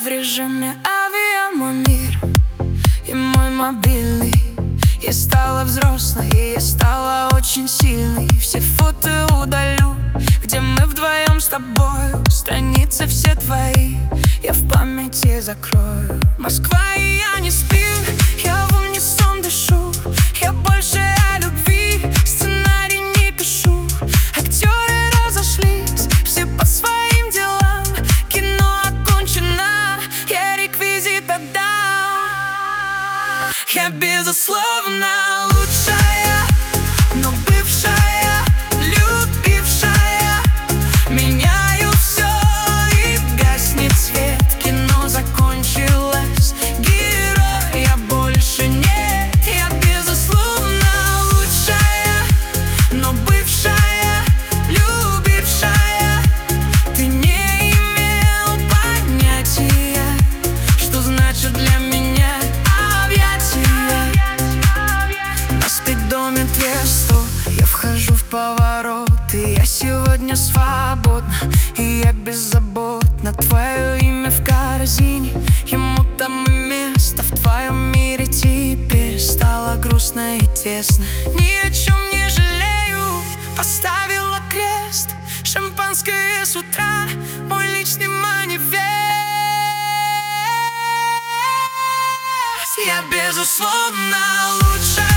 в режиме авиа мой мир и мой мобильный. Я стала взрослой, и я стала очень сильной. Все фото удалю, где мы вдвоем с тобою. Страницы все твои я в памяти закрою. Москва, и я не сплю, я в унисон дышу. Я больше о любви сценарий не пишу. Актеры разошлись, все по своим делам. Кино окончено, я реквизит отдам. Я безусловно лучшая, но бывшая, любившая. Меняю все и гаснет свет. Кино закончилось, героя больше нет. Я безусловно лучшая, но бывшая, любившая. Ты не имел понятия, что значит для меня объятия. На спидометре 100, я вхожу в поворот. И я сегодня свободна, и я беззаботна. Твое имя в корзине, ему там и место. В твоем мире теперь стало грустно и тесно. Ни о чем не жалею, поставила крест. Шампанское с утра, мой личный манифест. Я безусловно лучшая.